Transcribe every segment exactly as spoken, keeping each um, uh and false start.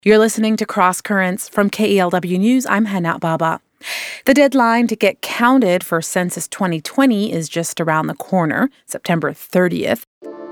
You're listening to Cross Currents from K E L W News. I'm Hana Baba. The deadline to get counted for Census twenty twenty is just around the corner, September thirtieth.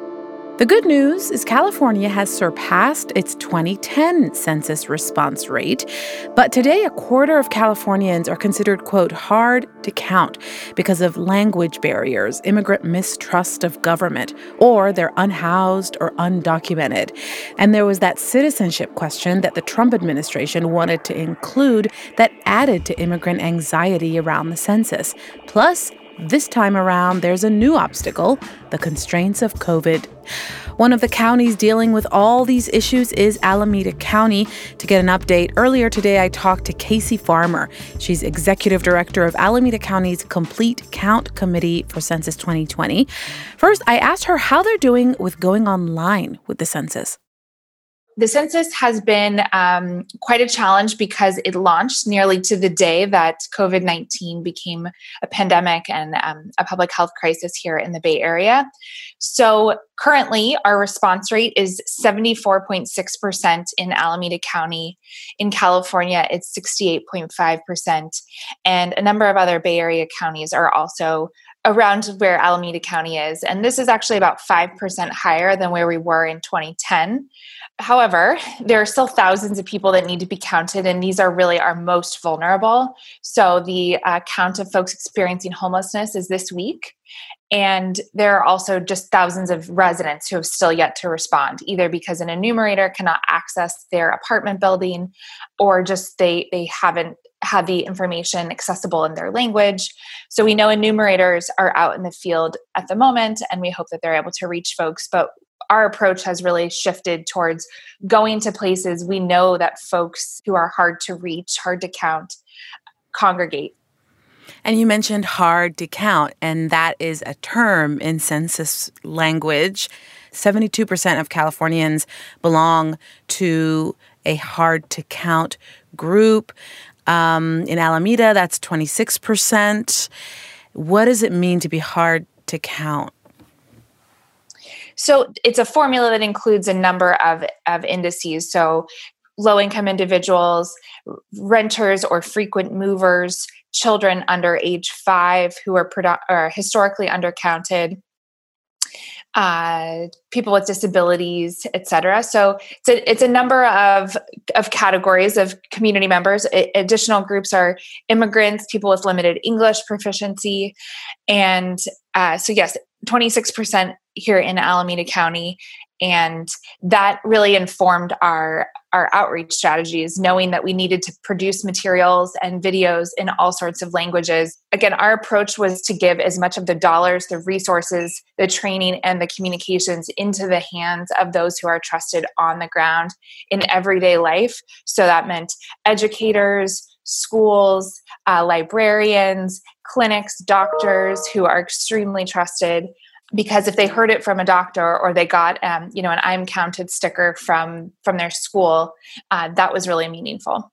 The good news is California has surpassed its twenty ten census response rate. But today, a quarter of Californians are considered, quote, hard to count because of language barriers, immigrant mistrust of government, or they're unhoused or undocumented. And there was that citizenship question that the Trump administration wanted to include that added to immigrant anxiety around the census. Plus, this time around, there's a new obstacle, the constraints of COVID. One of the counties dealing with all these issues is Alameda County. To get an update, earlier today I talked to Casey Farmer. She's executive director of Alameda County's Complete Count Committee for Census twenty twenty. First, I asked her how they're doing with going online with the census. The census has been um, quite a challenge because it launched nearly to the day that covid nineteen became a pandemic and um, a public health crisis here in the Bay Area. So currently, our response rate is seventy-four point six percent in Alameda County. In California, it's sixty-eight point five percent. And a number of other Bay Area counties are also around where Alameda County is. And this is actually about five percent higher than where we were in twenty ten. However, there are still thousands of people that need to be counted, and these are really our most vulnerable. So the uh, count of folks experiencing homelessness is this week. And there are also just thousands of residents who have still yet to respond, either because an enumerator cannot access their apartment building or just they they haven't had the information accessible in their language. So we know enumerators are out in the field at the moment, and we hope that they're able to reach folks. But our approach has really shifted towards going to places we know that folks who are hard to reach, hard to count, congregate. And you mentioned hard to count, and that is a term in census language. seventy-two percent of Californians belong to a hard to count group. Um, in Alameda, that's twenty-six percent. What does it mean to be hard to count? So it's a formula that includes a number of, of indices. So low-income individuals, renters or frequent movers, children under age five who are, produ- are historically undercounted, uh, people with disabilities, et cetera. So it's a, it's a number of, of categories of community members. I, additional groups are immigrants, people with limited English proficiency. And uh, so yes, twenty-six percent here in Alameda County. And that really informed our, our outreach strategies, knowing that we needed to produce materials and videos in all sorts of languages. Again, our approach was to give as much of the dollars, the resources, the training, and the communications into the hands of those who are trusted on the ground in everyday life. So that meant educators, schools, uh, librarians, clinics, doctors who are extremely trusted. Because if they heard it from a doctor or they got, um, you know, an I'm counted sticker from from their school, uh, that was really meaningful.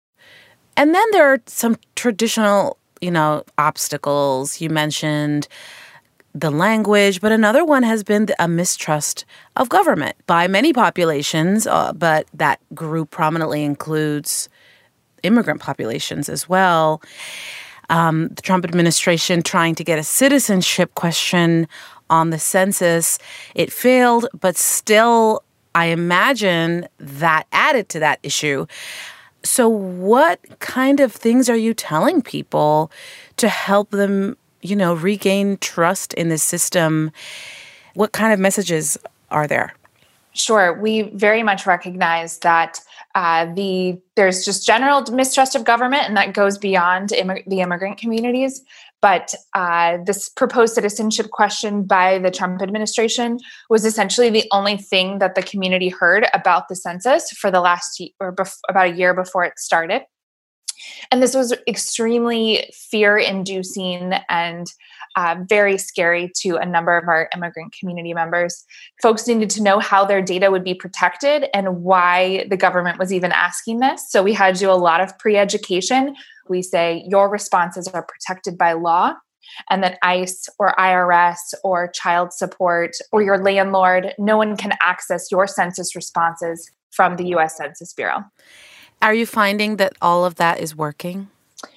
And then there are some traditional, you know, obstacles. You mentioned the language, but another one has been a mistrust of government by many populations, uh, but that group prominently includes immigrant populations as well. Um, the Trump administration trying to get a citizenship question on the census. It failed, but still, I imagine that added to that issue. So what kind of things are you telling people to help them, you know, regain trust in the system? What kind of messages are there? Sure. We very much recognize that uh, the there's just general mistrust of government, and that goes beyond immig- the immigrant communities. But uh, this proposed citizenship question by the Trump administration was essentially the only thing that the community heard about the census for the last year, or bef- about a year before it started. And this was extremely fear-inducing and uh, very scary to a number of our immigrant community members. Folks needed to know how their data would be protected and why the government was even asking this. So we had to do a lot of pre-education. We say your responses are protected by law, and that ICE or I R S or child support or your landlord, no one can access your census responses from the U S Census Bureau. Are you finding that all of that is working?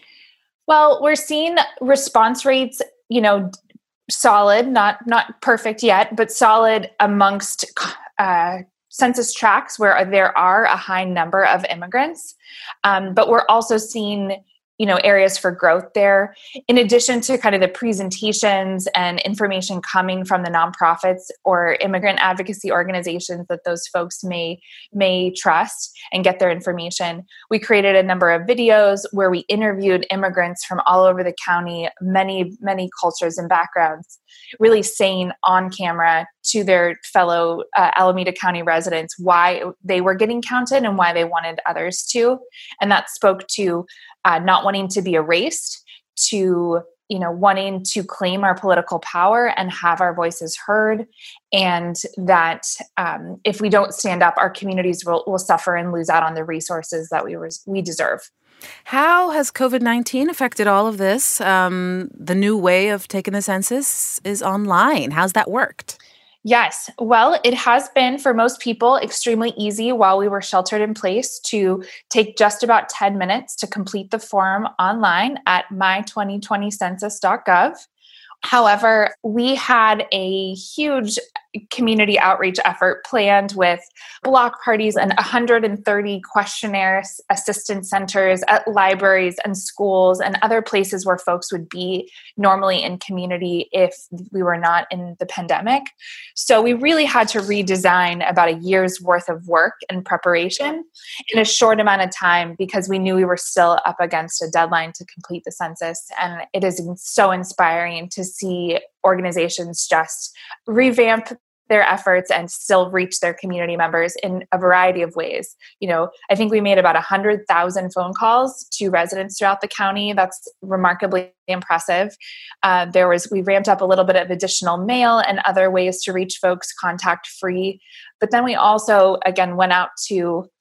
Well, we're seeing response rates, you know, solid, not not perfect yet, but solid amongst uh, census tracts where there are a high number of immigrants. Um, but we're also seeing, you know, areas for growth there. In addition to kind of the presentations and information coming from the nonprofits or immigrant advocacy organizations that those folks may may trust and get their information, we created a number of videos where we interviewed immigrants from all over the county, many, many cultures and backgrounds, really saying on camera to their fellow uh, Alameda County residents why they were getting counted and why they wanted others to. And that spoke to Uh, not wanting to be erased, to, you know, wanting to claim our political power and have our voices heard, and that um, if we don't stand up, our communities will, will suffer and lose out on the resources that we res- we deserve. How has covid nineteen affected all of this? Um, the new way of taking the census is online. How's that worked? Yes. Well, it has been for most people extremely easy while we were sheltered in place to take just about ten minutes to complete the form online at my twenty twenty census dot gov. However, we had a huge community outreach effort planned with block parties and one hundred thirty questionnaire assistance centers at libraries and schools and other places where folks would be normally in community if we were not in the pandemic. So we really had to redesign about a year's worth of work and preparation in a short amount of time because we knew we were still up against a deadline to complete the census. And it is so inspiring to see organizations just revamp their efforts and still reach their community members in a variety of ways. You know, I think we made about one hundred thousand phone calls to residents throughout the county. That's remarkably impressive. Uh, there was, we ramped up a little bit of additional mail and other ways to reach folks contact free. But then we also, again, went out to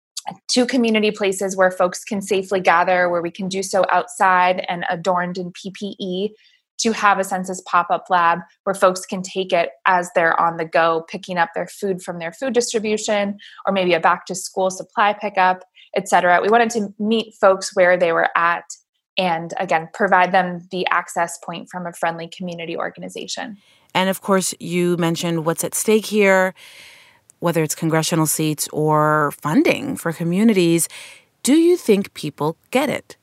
two community places where folks can safely gather, where we can do so outside and adorned in P P E, to have a census pop-up lab where folks can take it as they're on the go, picking up their food from their food distribution, or maybe a back-to-school supply pickup, et cetera. We wanted to meet folks where they were at and, again, provide them the access point from a friendly community organization. And, of course, you mentioned what's at stake here, whether it's congressional seats or funding for communities. Do you think people get it?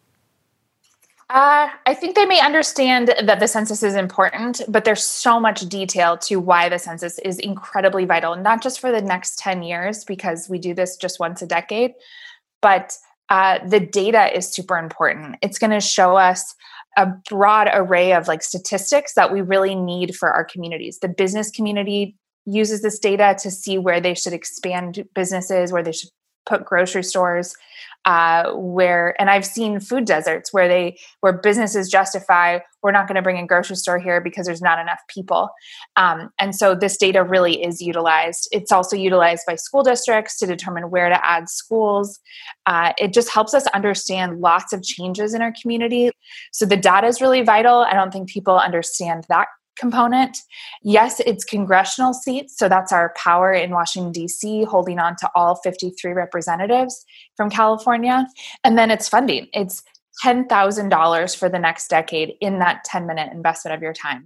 Uh, I think they may understand that the census is important, but there's so much detail to why the census is incredibly vital, not just for the next ten years, because we do this just once a decade, but uh, the data is super important. It's going to show us a broad array of like statistics that we really need for our communities. The business community uses this data to see where they should expand businesses, where they should put grocery stores, uh, where, and I've seen food deserts where they, where businesses justify, we're not going to bring a grocery store here because there's not enough people. Um, and so this data really is utilized. It's also utilized by school districts to determine where to add schools. Uh, it just helps us understand lots of changes in our community. So the data is really vital. I don't think people understand that component. Yes, it's congressional seats. So that's our power in Washington, D C, holding on to all fifty-three representatives from California. And then it's funding. It's ten thousand dollars for the next decade in that ten-minute investment of your time.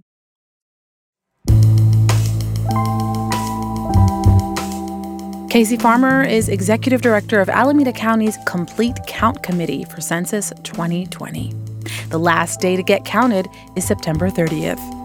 Casey Farmer is Executive Director of Alameda County's Complete Count Committee for Census twenty twenty. The last day to get counted is September thirtieth.